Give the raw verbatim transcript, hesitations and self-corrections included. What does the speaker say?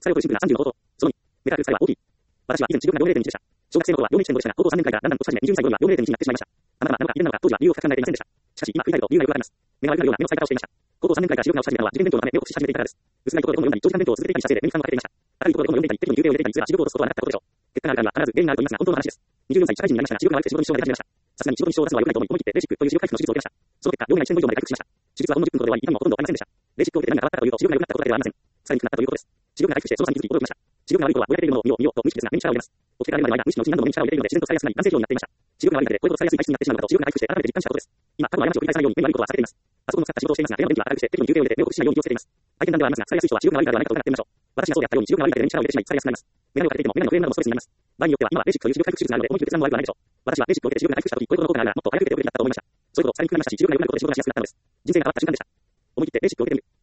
作用とシンプルなさんじゅうのこと。そのに、メタル負債は大きい。私は以前、知力がよんじゅうれいてんいちでした。小学生の頃はよんじゅういちてんごでしたが、高校さんねんかんからだんだんと始め、にじゅうさい頃にはよんじゅうれいてんいちになってしまいました。あなたはなのか、遺伝なのか、当時は理由を深く考えていませんでした。しかし、今、振り返ると理由がよくわかります。目が悪くなるような目の使い方をしていました。高校さんねんかんから視力が落ち始めたのは、受験勉強のため目を酷使し始めていたからです。薄暗いところで本を読んだり、長時間勉強を続けていたりしたせいで目に負担をかけていました。高いところで本を読んでいたり、適度に休憩を入れていたりすれば視力を落とすことはなかったことでしょう。結果があるからには必ず原因があると言いますが、本当の話です。にじゅうよんさい社会人になりましたが、視力が悪くて仕事に支障が出始めました。さすがに仕事に支障を出すのは良くないと思い、思い切ってレーシックという視力回復の手術を受けました。その結果、病院がいちねんご以上まで回復しました。手術はほんのじゅっぷんほどで終わり、痛みもほとんどありませんでした。レーシックを受けて何が変わったかというと、視力が良くなったことだけではありません。さらに良くなったということです。視力が回復して、その差に気づき驚きました。視力が悪いことは、ぼやけているものを見よう見ようと無意識ですが、目に力を入れます。起きてから寝るまでの間、無意識のうちに何度も目に力を入れているので、自然と疲れやすくなり、男性症になっていました。視力が悪いだけで、こういうことを疲れやすい体質になってしまうのだと、視力が回復して改めて実感したことです。今、過去の過ちを繰り返さないように目に悪いことは避けています。パソコンを使った仕事をしていますが、電話の電気は明るくして、適度に休憩を入れて目を酷使しないように気をつけています。大変なんではありますが、疲れやすい人は視力が悪いからではないかと疑ってみましょう。私がそうであったように、視力が悪いだけで目に力を入れてしまい、疲れやすくなります。メガネをかけていても、メガネのフレームなどもストレスになります。場合によっては、今はレーシックという視力回復手術があるので、思い切って決断も悪くはないでしょう。私はレーシックを受けて視力が回復したとき、こういうことの効果があるなら、もっと早く受けておくべきだったと思いました。そういうことをさらに含めましたし、視力が良くなることで仕事がしやすくなったのです。人生が変わった瞬間でした。思い切ってレーシックを受けてみる。